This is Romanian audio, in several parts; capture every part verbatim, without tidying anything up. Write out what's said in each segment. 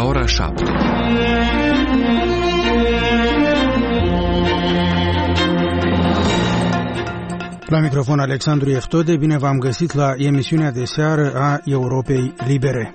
ora șapte. La microfon Alexandru Eftode, bine v-am găsit la emisiunea de seară a Europei Libere.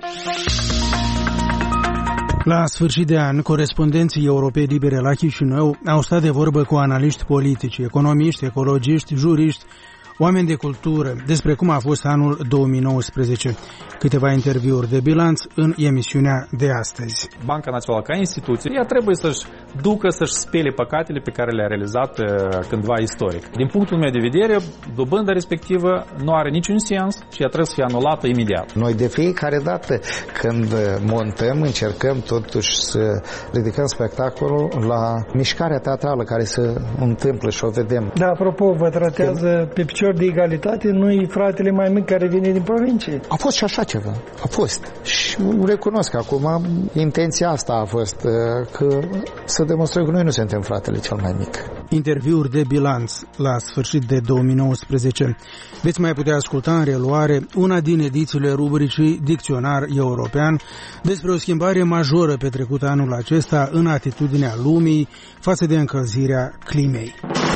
La sfârșit de an, corespondenții Europei Libere la Chișinău au stat de vorbă cu analiști politici, economiști, ecologiști, juriști, oameni de cultură, despre cum a fost anul două mii nouăsprezece. Câteva interviuri de bilanț în emisiunea de astăzi. Banca Națională ca instituție, ea trebuie să-și ducă, să-și spele păcatele pe care le-a realizat cândva istoric. Din punctul meu de vedere, dobânda respectivă nu are niciun sens și ea trebuie să fie anulată imediat. Noi de fiecare dată când montăm, încercăm totuși să ridicăm spectacolul la mișcarea teatrală care se întâmplă și o vedem. Da, apropo, vă tratează când... pe picior de egalitate, nu-i fratele mai mic care vine din provincie. A fost și așa ceva. A fost. Și recunosc că acum intenția asta a fost că să demonstrăm că noi nu suntem fratele cel mai mic. Interviuri de bilanț la sfârșit de două mii nouăsprezece. Veți mai putea asculta în reluare una din edițiile rubricii Dicționar European despre o schimbare majoră petrecută anul acesta în atitudinea lumii față de încălzirea climei.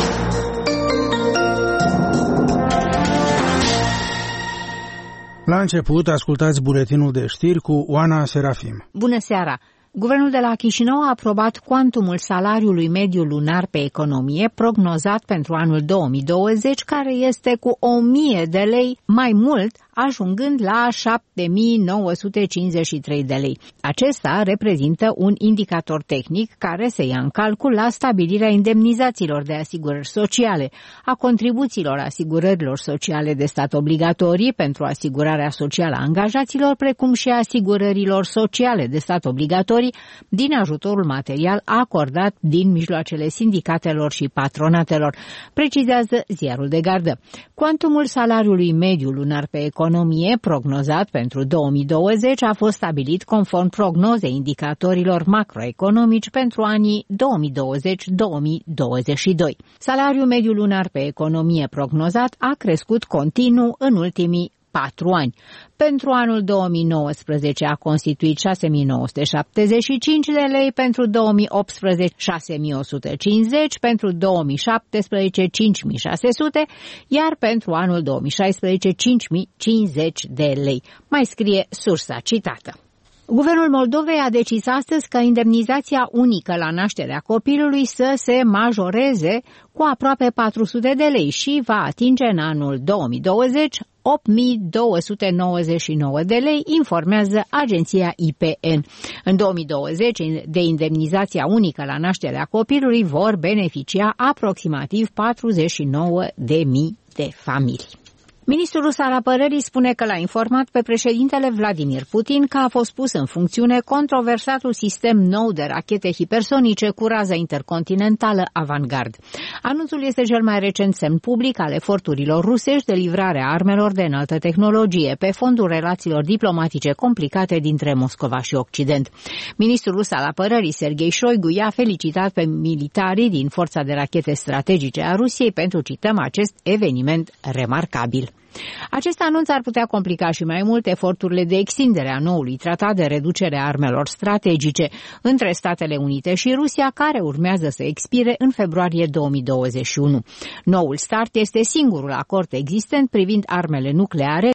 La început, ascultați buletinul de știri cu Oana Serafim. Bună seara! Guvernul de la Chișinău a aprobat cuantumul salariului mediu lunar pe economie prognozat pentru anul două mii douăzeci, care este cu o mie de lei mai mult, ajungând la șapte mii nouă sute cincizeci și trei de lei. Acesta reprezintă un indicator tehnic care se ia în calcul la stabilirea indemnizațiilor de asigurări sociale, a contribuțiilor asigurărilor sociale de stat obligatorii pentru asigurarea socială a angajaților, precum și asigurărilor sociale de stat obligatorii din ajutorul material acordat din mijloacele sindicatelor și patronatelor, precizează Ziarul de Gardă. Cuantumul salariului mediu lunar pe economie prognozat pentru două mii douăzeci a fost stabilit conform prognozei indicatorilor macroeconomici pentru anii două mii douăzeci - două mii douăzeci și doi. Salariul mediu lunar pe economie prognozat a crescut continuu în ultimii patru ani. Pentru anul două mii nouăsprezece a constituit șase mii nouă sute șaptezeci și cinci de lei, pentru două mii optsprezece șase mii o sută cincizeci, pentru două mii șaptesprezece cinci mii șase sute, iar pentru anul două mii șaisprezece cinci mii cincizeci de lei. Mai scrie sursa citată. Guvernul Moldovei a decis astăzi că indemnizația unică la nașterea copilului să se majoreze cu aproape patru sute de lei și va atinge în anul două mii douăzeci opt mii două sute nouăzeci și nouă de lei, informează agenția I P N. În două mii douăzeci, de indemnizația unică la nașterea copilului vor beneficia aproximativ patruzeci și nouă de mii de familii. Ministrul rus al apărării spune că l-a informat pe președintele Vladimir Putin că a fost pus în funcțiune controversatul sistem nou de rachete hipersonice cu rază intercontinentală Avangard. Anunțul este cel mai recent semn public al eforturilor rusești de livrare a armelor de înaltă tehnologie pe fondul relațiilor diplomatice complicate dintre Moscova și Occident. Ministrul rus al apărării Sergei Shoigu i-a felicitat pe militarii din Forța de Rachete Strategice a Rusiei pentru, cităm, acest eveniment remarcabil. Acest anunț ar putea complica și mai mult eforturile de extindere a noului tratat de reducere a armelor strategice între Statele Unite și Rusia, care urmează să expire în februarie două mii douăzeci și unu. Noul start este singurul acord existent privind armele nucleare